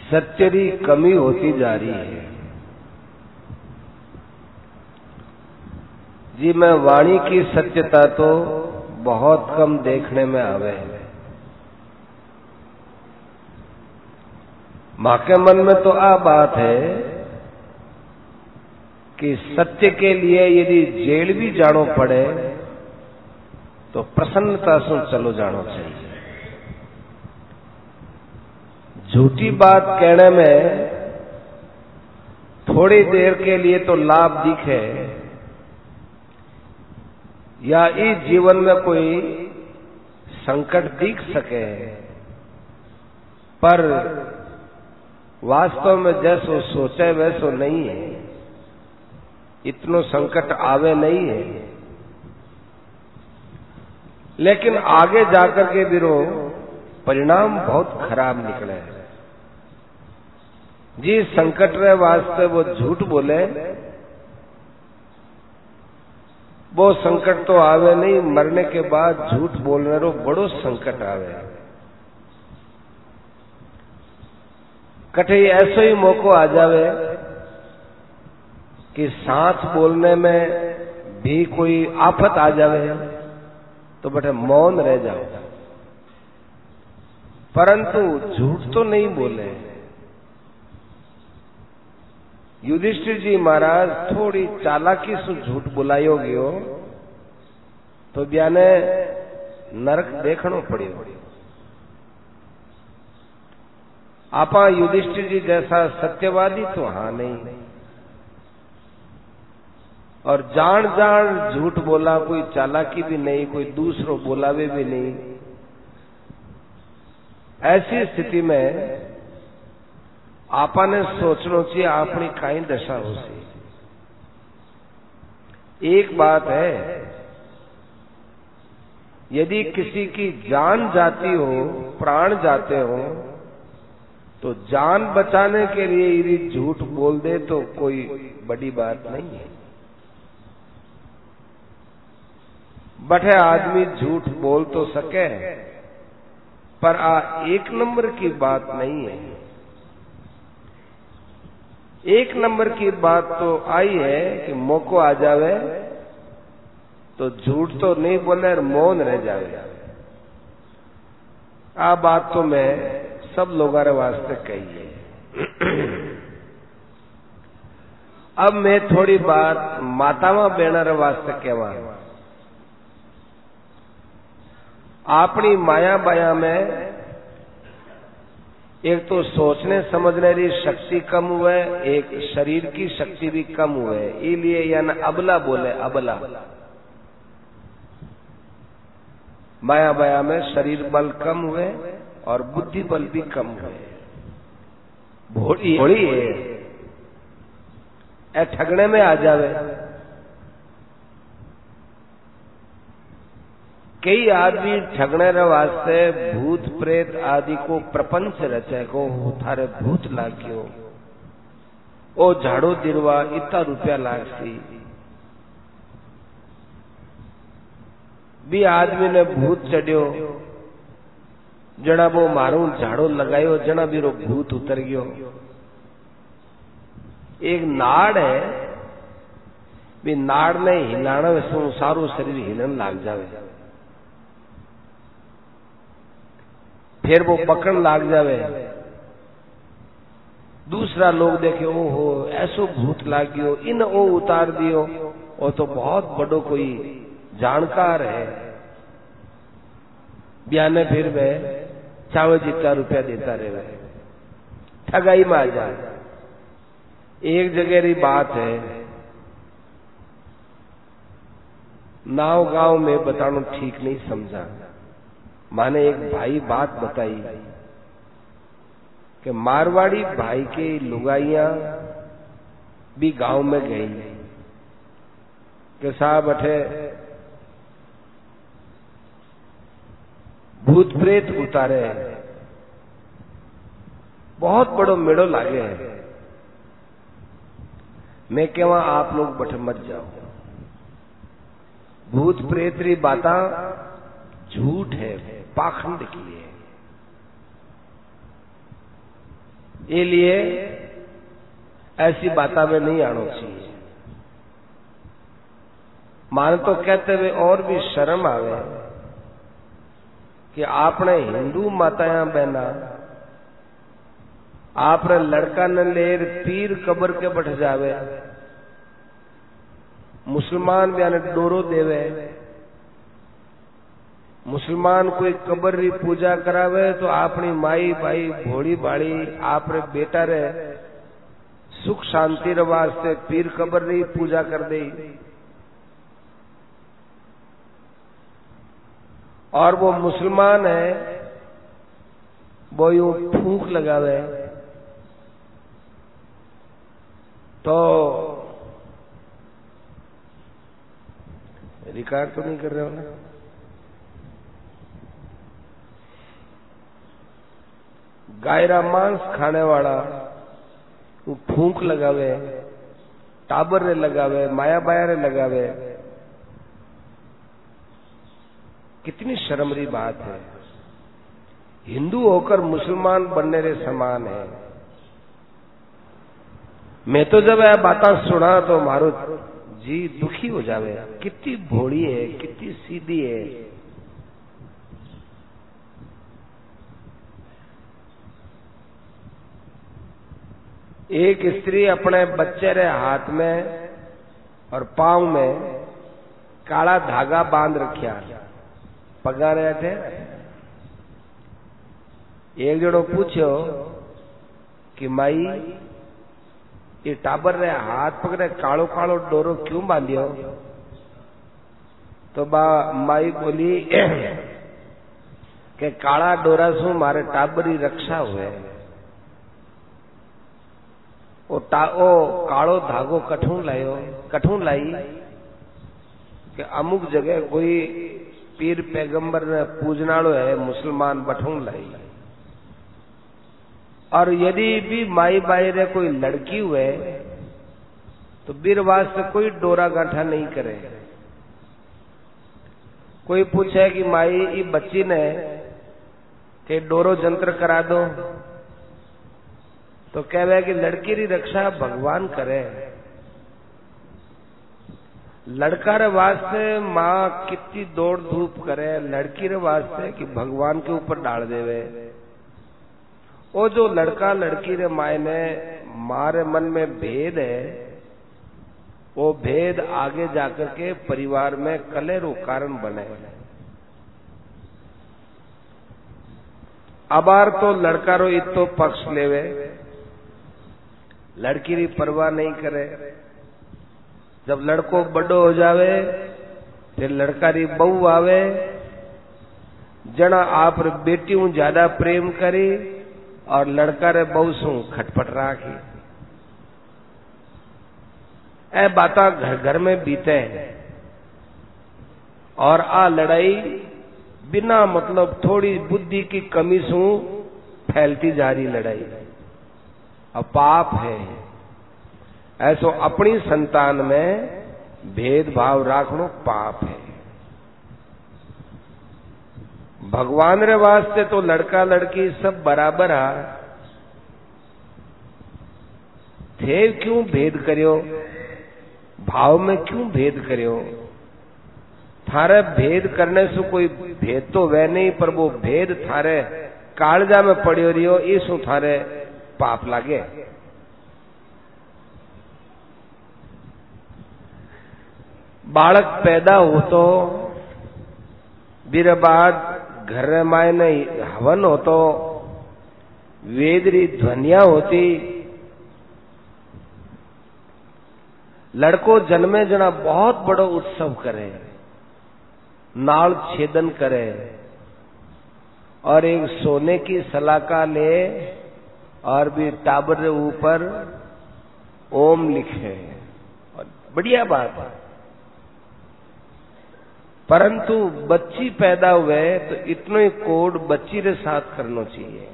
सत्य की कमी होती जा रही है जी। मैं वाणी की सत्यता तो बहुत कम देखने में आवे है। मां के मन में तो आ बात है कि सत्य के लिए यदि जेल भी जानो पड़े तो प्रसन्नता से चलो जानो चाहिए। झूठी बात कहने में थोड़ी देर के लिए तो लाभ दिखे या इस जीवन में कोई संकट दिख सके, पर वास्तव में जैसो सोचे वैसो नहीं है। इतनो संकट आवे नहीं है, लेकिन आगे जाकर के बिरो परिणाम बहुत खराब निकले हैं जी। संकट रे वास्ते वो झूठ बोले, वो संकट तो आवे नहीं, मरने के बाद झूठ बोलने रो बड़ो संकट आवे। कठे ऐसो ही मौको आ जावे कि सांस बोलने में भी कोई आफत आ जावे तो बटे मौन रह जाओ, परंतु झूठ तो नहीं बोले। युधिष्ठिर जी महाराज थोड़ी चालाकी से झूठ बुलायो गयो तो ब्याने नरक देखनो पड़ियो। आपा युधिष्ठिर जी जैसा सत्यवादी तो हाँ नहीं, और जान जान झूठ बोला, कोई चालाकी भी नहीं, कोई दूसरों बोलावे भी नहीं। ऐसी स्थिति में आपने सोचना चाहिए अपनी काई दशा हो सी। एक बात है, यदि किसी की जान जाती हो, प्राण जाते हो, तो जान बचाने के लिए यदि झूठ बोल दे तो कोई बड़ी बात नहीं है। बटे आदमी झूठ बोल तो सके, पर एक नंबर की बात नहीं है। एक नंबर की बात तो आई है कि मौको आ जावे तो झूठ तो नहीं बोले और मौन रह जावे। आ बात तो मैं सब लोगों रे वास्ते कही है। अब मैं थोड़ी बात मातावा बहना रे वास्ते कहवा। अपनी माया बाया में एक तो सोचने समझने की शक्ति कम हुए, एक शरीर की शक्ति भी कम हुए, इसलिए यानी अबला बोले, अबला। माया बाया में शरीर बल कम हुए और बुद्धि बल भी कम हुए। भोली भोली है, ए ठगने में आ जावे। कई आदमी ठगने रे वास्ते भूत प्रेत आदि को प्रपंच रचे को थारे भूत लाग्यो, ओ झाड़ो दिरवा इतना रुपया लागसी। भी आदमी ने भूत चढ़ियो, जना वो मारू झाड़ो लगायो, जना बीरो भूत उतर गयो। एक नाड़ है, भी नाड़ ने हिलाने से सारू शरीर हिलन लाग जावे, फिर वो पकड़ लाग जावे। दूसरा लोग देखे, ओहो ऐसो भूत लाग्यो, इन ओ उतार दियो, वो तो बहुत बड़ो कोई जानकार है। ब्याने फिर वे चावे जितना रुपया देता रहे, ठगाई में आ जाए। एक जगह री बात है, नाव गांव में बताना ठीक नहीं समझा। माने एक भाई बात बताई कि मारवाड़ी भाई के लुगाइयां भी गांव में गई कि साहब अठे भूत प्रेत उतारे, बहुत बड़ो मेड़ो लागे है। मैं कहवा आप लोग बठे मत जाओ, भूत प्रेत री बाता झूठ है, पाखंड की है। ये लिए ऐसी बातों में नहीं आना चाहिए। मान तो कहते हुए और भी शर्म आवे कि आपने हिंदू माताया बहना आपने लड़का न लेर पीर कबर के बैठ जावे, मुसलमान ब्याने डोरो देवे, मुसलमान कोई कबर री पूजा करावे तो अपनी माई भाई भोड़ी भाड़ी आपरे बेटा रे सुख शांति रे वास्ते पीर कबर री पूजा कर दे, और वो मुसलमान है वो यूं फूंक लगावे तो रिकॉर्ड तो नहीं कर रहे हो ना? गायरा मांस खाने वाला वो फूंक लगावे, टाबर रे लगावे, माया बाया रे लगावे, कितनी शर्मरी बात है। हिंदू होकर मुसलमान बनने रे समान है। मैं तो जब यह बातें सुना तो मारो जी दुखी हो जावे, कितनी भोड़ी है, कितनी सीधी है। एक स्त्री अपने बच्चे रे हाथ में और पांव में काला धागा बांध रखिया, पगा रहे थे। एक जनो पूछो कि माई ये टाबर रे हाथ पकड़े कालो कालो डोरो क्यों बांधियो? तो माई बोली कि काला डोरा सु मारे टाबरी रक्षा हुए। ओ कालो धागो कठू लाई कि अमुक जगह कोई पीर पैगंबर ने पूजनाड़ो है मुसलमान बठू लाई। और यदि भी माई बाई रे कोई लड़की हुए तो बीरवास से कोई डोरा गांठा नहीं करे। कोई पूछे कि माई ये बच्ची ने के डोरो जंत्र करा दो तो कहवे कि लड़की री रक्षा भगवान करे। लड़का रे वास्ते माँ कितनी दौड़ धूप करे, लड़की रे वास्ते कि भगवान के ऊपर डाल देवे। वो जो लड़का लड़की रे मायने मारे मन में भेद है, वो भेद आगे जाकर के परिवार में कलेरो कारण बने। अबार तो लड़का रो इतो पक्ष लेवे, लड़की री परवाह नहीं करे। जब लड़को बड़ो हो जावे फिर लड़का री बहू आवे, जना आप बेटी ज्यादा प्रेम करी और लड़का रे बहू सु खटपट राखी। ए बाता घर घर में बीते और आ लड़ाई बिना मतलब थोड़ी बुद्धि की कमी सु फैलती जा रही लड़ाई। अब पाप है ऐसो अपनी संतान में भेदभाव राखनो पाप है। भगवान रे वास्ते तो लड़का लड़की सब बराबर आ, थे क्यों भेद करियो, भाव में क्यों भेद करियो? थारे भेद करने से कोई भेद तो वह नहीं, पर वो भेद थारे कालजा में पड़ियो रियो, इसु थारे पाप लागे। बालक पैदा हो तो बीर बाद घर मायने हवन हो तो वेदरी ध्वनिया होती। लड़को जन्मे जना बहुत बड़ो उत्सव करे, नाल छेदन करे और एक सोने की सलाका ले और भी टाबर के ऊपर ओम लिखे, और बढ़िया बात है। परंतु बच्ची पैदा हुए तो इतनो ही कोड बच्ची के साथ करना चाहिए।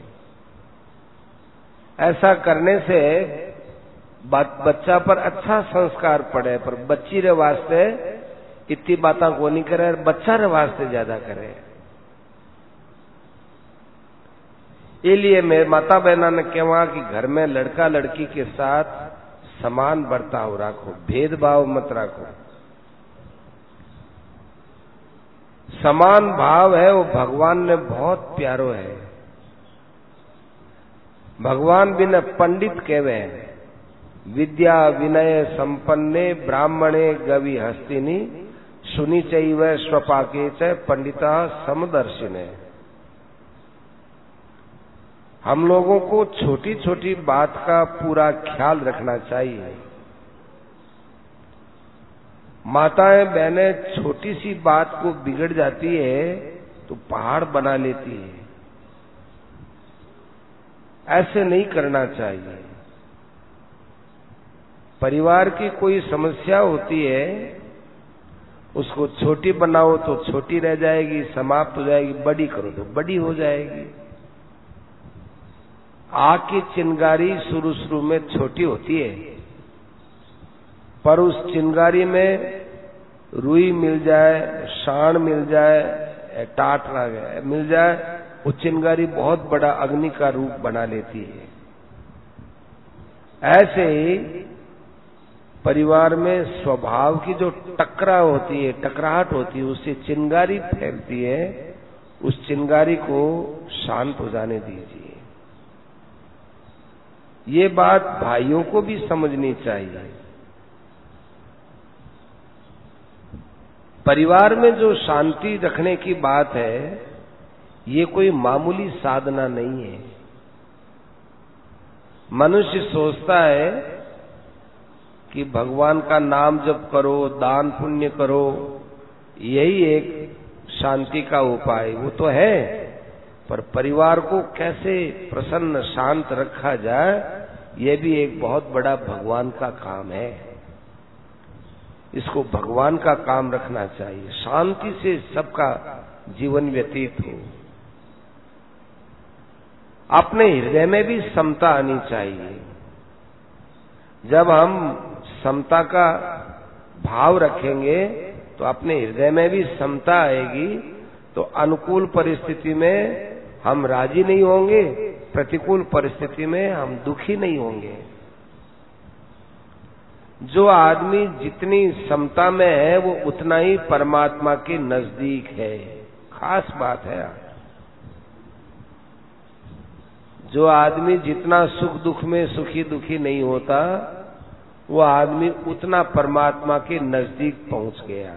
ऐसा करने से बच्चा पर अच्छा संस्कार पड़े, पर बच्ची रे वास्ते इतनी बातें को नहीं करे, बच्चा रे वास्ते ज्यादा करे। इसलिए मैं माता बहना ने कहा कि घर में लड़का लड़की के साथ समान बर्ताव रखो, भेदभाव मत रखो। समान भाव है वो भगवान ने बहुत प्यारो है। भगवान बिन पंडित कहवे विद्या विनय संपन्ने ब्राह्मणे गवि हस्तिनी सुनी चैव स्वपाके च पंडिता समदर्शिने। हम लोगों को छोटी छोटी बात का पूरा ख्याल रखना चाहिए। माताएं बहनें छोटी सी बात को बिगड़ जाती है तो पहाड़ बना लेती है। ऐसे नहीं करना चाहिए। परिवार की कोई समस्या होती है, उसको छोटी बनाओ तो छोटी रह जाएगी, समाप्त हो जाएगी, बड़ी करो तो बड़ी हो जाएगी। आग की चिंगारी शुरू में छोटी होती है, पर उस चिंगारी में रुई मिल जाए, शान मिल जाए, टाट मिल जाए, वो चिंगारी बहुत बड़ा अग्नि का रूप बना लेती है। ऐसे ही परिवार में स्वभाव की जो टकराव होती है, टकराहट होती है, उससे चिंगारी फैलती है। उस चिंगारी को शांत हो जाने दीजिए। ये बात भाइयों को भी समझनी चाहिए। परिवार में जो शांति रखने की बात है, ये कोई मामूली साधना नहीं है। मनुष्य सोचता है कि भगवान का नाम जप करो, दान पुण्य करो, यही एक शांति का उपाय। वो तो है, पर परिवार को कैसे प्रसन्न शांत रखा जाए, ये भी एक बहुत बड़ा भगवान का काम है। इसको भगवान का काम रखना चाहिए। शांति से सबका जीवन व्यतीत हो। अपने हृदय में भी समता आनी चाहिए। जब हम समता का भाव रखेंगे तो अपने हृदय में भी समता आएगी, तो अनुकूल परिस्थिति में हम राजी नहीं होंगे, प्रतिकूल परिस्थिति में हम दुखी नहीं होंगे। जो आदमी जितनी समता में है वो उतना ही परमात्मा के नजदीक है। खास बात है। जो आदमी जितना सुख दुख में सुखी दुखी नहीं होता, वो आदमी उतना परमात्मा के नजदीक पहुंच गया।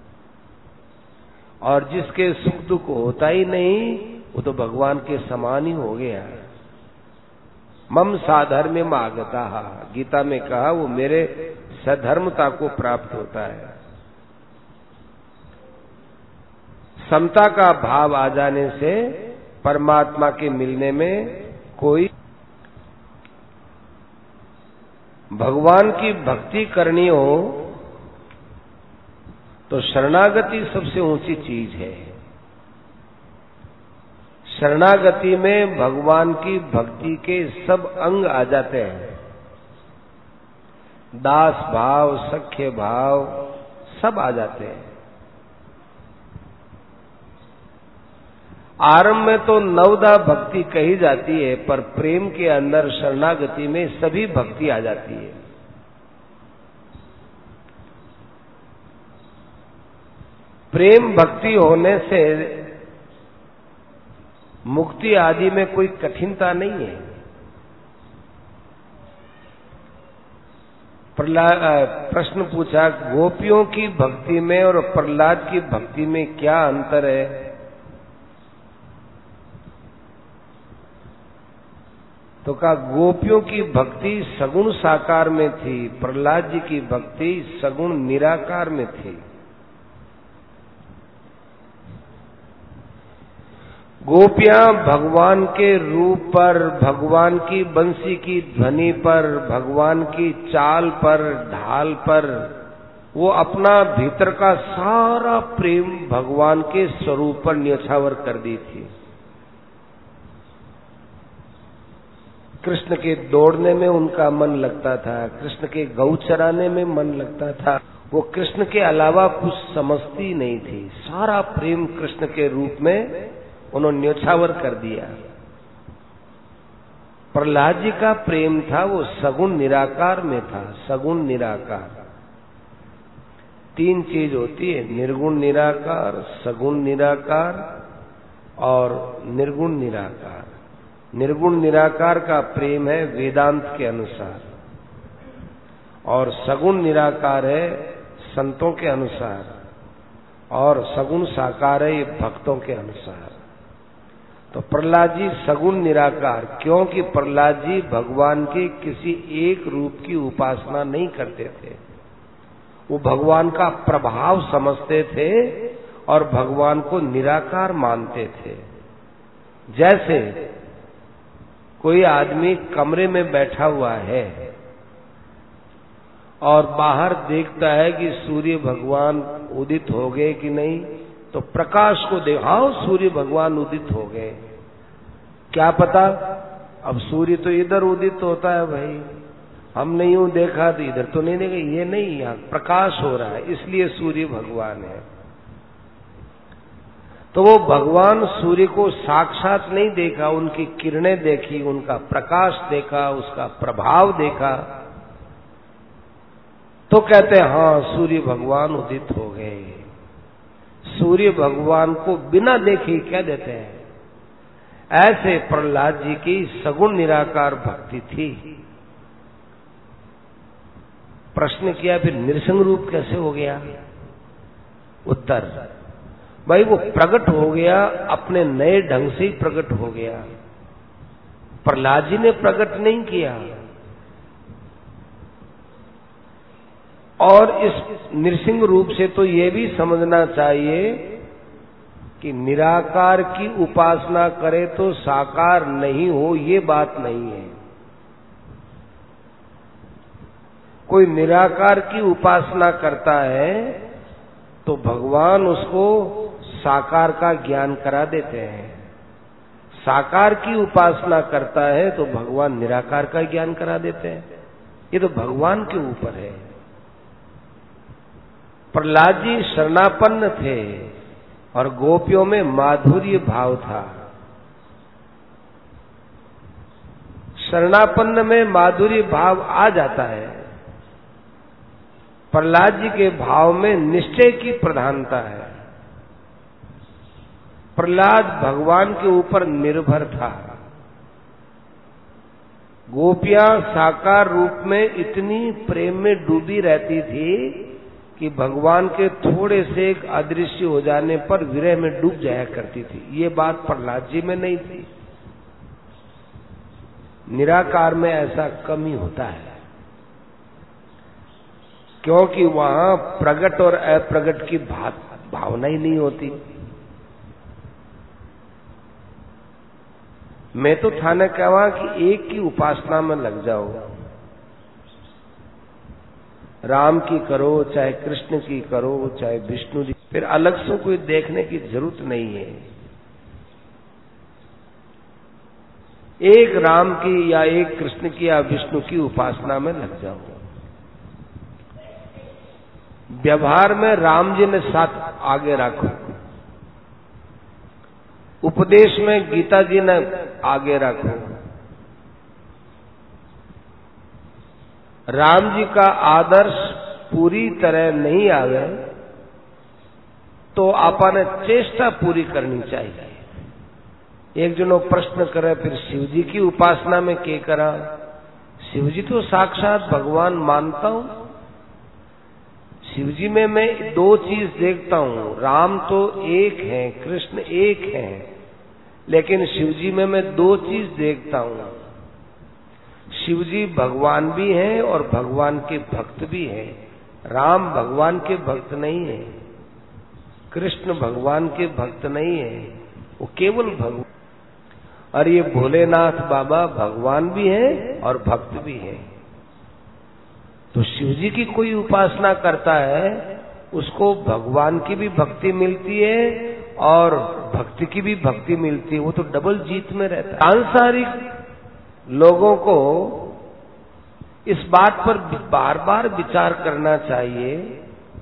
और जिसके सुख दुख होता ही नहीं, वो तो भगवान के समान ही हो गया। मम साधर्म्यम आगता, गीता में कहा वो मेरे सधर्मता को प्राप्त होता है। समता का भाव आ जाने से परमात्मा के मिलने में कोई भगवान की भक्ति करनी हो तो शरणागति सबसे ऊंची चीज है। शरणागति में भगवान की भक्ति के सब अंग आ जाते हैं। दास भाव, सख्य भाव सब आ जाते हैं। आरंभ में तो नवदा भक्ति कही जाती है, पर प्रेम के अंदर शरणागति में सभी भक्ति आ जाती है। प्रेम भक्ति होने से मुक्ति आदि में कोई कठिनता नहीं है। प्रश्न पूछा गोपियों की भक्ति में और प्रहलाद की भक्ति में क्या अंतर है? तो कहा गोपियों की भक्ति सगुण साकार में थी, प्रहलाद जी की भक्ति सगुण निराकार में थी। गोपियां भगवान के रूप पर, भगवान की बंसी की ध्वनि पर, भगवान की चाल पर, ढाल पर वो अपना भीतर का सारा प्रेम भगवान के स्वरूप पर न्यौछावर कर दी थी। कृष्ण के दौड़ने में उनका मन लगता था, कृष्ण के गौ चराने में मन लगता था। वो कृष्ण के अलावा कुछ समझती नहीं थी। सारा प्रेम कृष्ण के रूप में उन्होंने न्यौछावर कर दिया। प्रहलाद जी का प्रेम था वो सगुण निराकार में था। सगुण निराकार, तीन चीज होती है, निर्गुण निराकार, सगुण निराकार और निर्गुण निराकार। निर्गुण निराकार का प्रेम है वेदांत के अनुसार, और सगुण निराकार है संतों के अनुसार, और सगुण साकार है ये भक्तों के अनुसार। तो प्रहलाद जी सगुण निराकार, क्योंकि प्रहलाद जी भगवान के किसी एक रूप की उपासना नहीं करते थे। वो भगवान का प्रभाव समझते थे और भगवान को निराकार मानते थे। जैसे कोई आदमी कमरे में बैठा हुआ है और बाहर देखता है कि सूर्य भगवान उदित हो गए कि नहीं, तो प्रकाश को हाँ सूर्य भगवान उदित हो गए। क्या पता, अब सूर्य तो इधर उदित होता है भाई, हमने यूं देखा तो इधर तो नहीं देखा, ये नहीं, यहाँ प्रकाश हो रहा है इसलिए सूर्य भगवान है। तो वो भगवान सूर्य को साक्षात नहीं देखा, उनकी किरणें देखी, उनका प्रकाश देखा, उसका प्रभाव देखा, तो कहते हैं हाँ सूर्य भगवान उदित हो गए। सूर्य भगवान को बिना देखे कह देते हैं। ऐसे प्रहलाद जी की सगुण निराकार भक्ति थी। प्रश्न किया फिर नृसिंह रूप कैसे हो गया? उत्तर, भाई वो प्रकट हो गया, अपने नए ढंग से ही प्रकट हो गया। प्रहलाद जी ने प्रकट नहीं किया। और इस नृसिंह रूप से तो ये भी समझना चाहिए कि निराकार की उपासना करे तो साकार नहीं हो, ये बात नहीं है। कोई निराकार की उपासना करता है तो भगवान उसको साकार का ज्ञान करा देते हैं। साकार की उपासना करता है तो भगवान निराकार का ज्ञान करा देते हैं। ये तो भगवान के ऊपर है। प्रहलाद जी शरणापन्न थे और गोपियों में माधुर्य भाव था। शरणापन्न में माधुर्य भाव आ जाता है। प्रहलाद जी के भाव में निश्चय की प्रधानता है। प्रहलाद भगवान के ऊपर निर्भर था। गोपियां साकार रूप में इतनी प्रेम में डूबी रहती थी कि भगवान के थोड़े से एक अदृश्य हो जाने पर विरह में डूब जाया करती थी। ये बात प्रहलाद जी में नहीं थी। निराकार में ऐसा कम ही होता है, क्योंकि वहां प्रगट और अप्रगट की भावना ही नहीं होती। मैं तो था न कहवा कि एक की उपासना में लग जाओ, राम की करो, चाहे कृष्ण की करो, चाहे विष्णु जी, फिर अलग से कोई देखने की जरूरत नहीं है। एक राम की या एक कृष्ण की या विष्णु की उपासना में लग जाओ। व्यवहार में राम जी ने साथ आगे रखो, उपदेश में गीता जी ने आगे रखो। राम जी का आदर्श पूरी तरह नहीं आवे तो आपने चेष्टा पूरी करनी चाहिए। एक जनो प्रश्न करे फिर शिव जी की उपासना में क्या करा? शिव जी तो साक्षात भगवान मानता हूं। शिव जी में मैं दो चीज देखता हूं, राम तो एक है, कृष्ण एक है, लेकिन शिव जी में मैं दो चीज देखता हूं। शिव जी भगवान भी हैं और भगवान के भक्त भी हैं। राम भगवान के भक्त नहीं है, कृष्ण भगवान के भक्त नहीं है, वो केवल भगवान। और ये भोलेनाथ बाबा भगवान भी हैं और भक्त भी हैं। तो शिव जी की कोई उपासना करता है उसको भगवान की भी भक्ति मिलती है और भक्ति की भी भक्ति मिलती है, वो तो डबल जीत में रहता है। सांसारिक लोगों को इस बात पर बार बार विचार करना चाहिए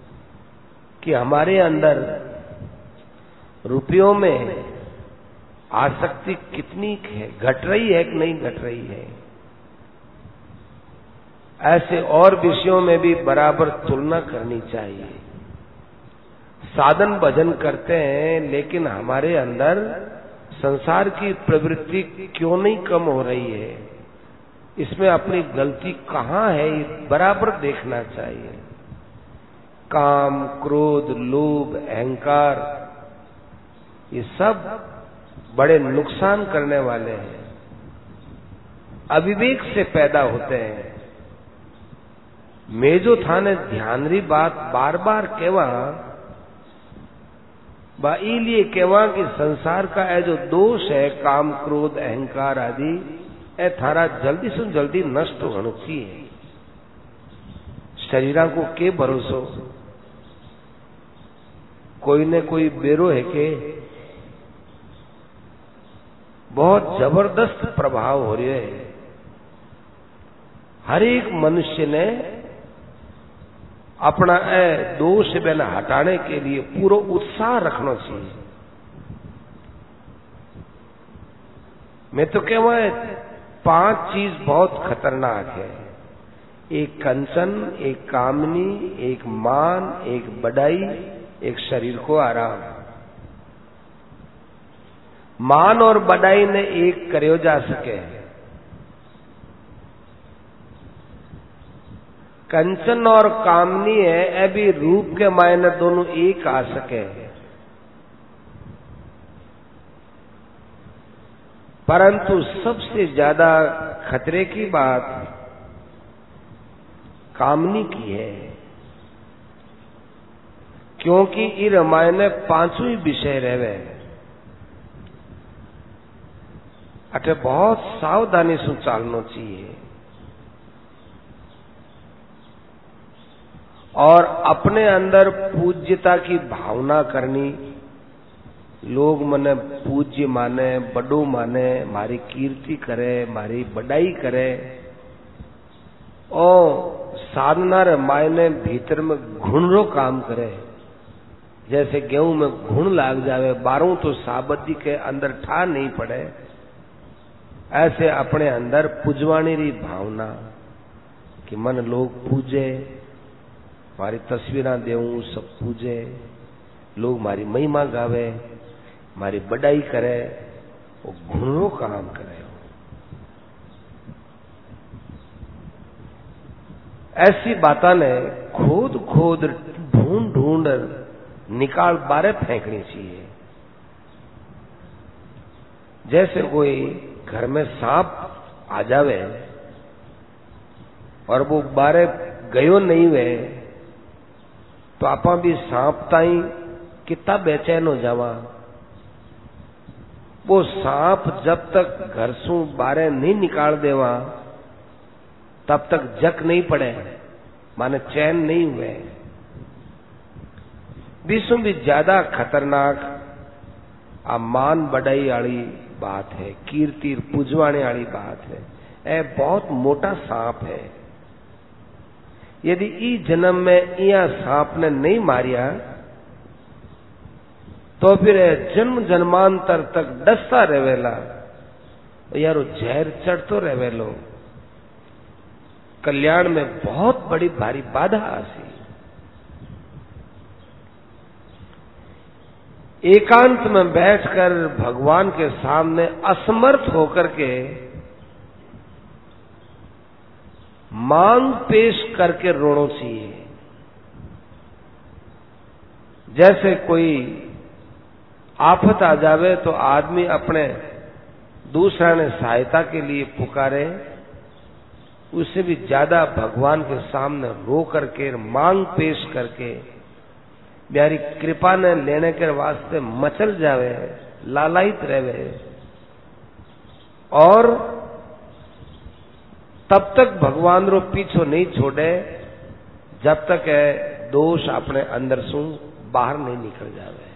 कि हमारे अंदर रुपयों में आसक्ति कितनी है, घट रही है कि नहीं घट रही है। ऐसे और विषयों में भी बराबर तुलना करनी चाहिए। साधन भजन करते हैं, लेकिन हमारे अंदर संसार की प्रवृत्ति क्यों नहीं कम हो रही है, इसमें अपनी गलती कहाँ है, बराबर देखना चाहिए। काम, क्रोध, लोभ, अहंकार, ये सब बड़े नुकसान करने वाले हैं, अविवेक से पैदा होते हैं। मैं जो थाने ध्यान री बात बार बार कहवा बा इलिए कहवा कि संसार का ये जो दोष है, काम, क्रोध, अहंकार आदि, ए थारा जल्दी से जल्दी नष्ट होना चाहिए। शरीरा को के भरोसो, कोई ने कोई बेरो है के बहुत जबरदस्त प्रभाव हो रहे है। हर एक मनुष्य ने अपना दोष बेना हटाने के लिए पूरा उत्साह रखना चाहिए। मैं तो कहवा 5 चीज बहुत खतरनाक है। एक कंचन, एक कामनी, एक मान, एक बड़ाई, एक शरीर को आराम। मान और बड़ाई ने एक करो जा सके, कंचन और कामनी है अभी रूप के मायने दोनों एक आ सके, परंतु सबसे ज्यादा खतरे की बात कामनी की है, क्योंकि इ रामायण में 5 ही विषय रहे। अटे बहुत सावधानी से चालना चाहिए और अपने अंदर पूज्यता की भावना करनी। लोग मने पूज्य माने, बड़ो माने, मारी कीर्ति करे, मारी बड़ाई करे, और साधना रे मायने भीतर में घुण रो काम करे। जैसे गेहूं में घुण लाग जावे, बारों तो साबती के अंदर ठा नहीं पड़े, ऐसे अपने अंदर पुजवानी री भावना कि मन लोग पूजे, मारी तस्वीरां देऊं, सब पूजे, लोग मारी महिमा गावे, मारी बड़ाई करे, वो घुणो काम करे। ऐसी बातें ने खोद खोद ढूंढ ढूंढ निकाल बारे फेंकनी चाहिए। जैसे कोई घर में सांप आ जावे और वो बारे गयो नहीं वे, तो आपा भी सांप ताई कितना बेचैन हो जावा। वो सांप जब तक घर सु बारे नहीं निकाल देवा, तब तक जक नहीं पड़े, माने चैन नहीं हुए। विश्व भी ज्यादा खतरनाक आ मान बड़ाई वाली बात है, कीर्ति पुजवाने वाली बात है। ए बहुत मोटा सांप है। यदि ई जन्म में इया सांप ने नहीं मारिया, तो फिर जन्म जन्मांतर तक डसता रहेला। यारो जहर चढ़तो रहेलो, कल्याण में बहुत बड़ी भारी बाधा आसी। एकांत में बैठकर भगवान के सामने असमर्थ होकर के मांग पेश करके रोना चाहिए। जैसे कोई आफत आ जावे तो आदमी अपने दूसरा ने सहायता के लिए पुकारे, उससे भी ज्यादा भगवान के सामने रो करके मांग पेश करके प्यारी कृपा ने लेने के वास्ते मचल जावे, लालायित रहे, और तब तक भगवान रो पीछो नहीं छोड़े जब तक दोष अपने अंदर सु बाहर नहीं निकल जावे।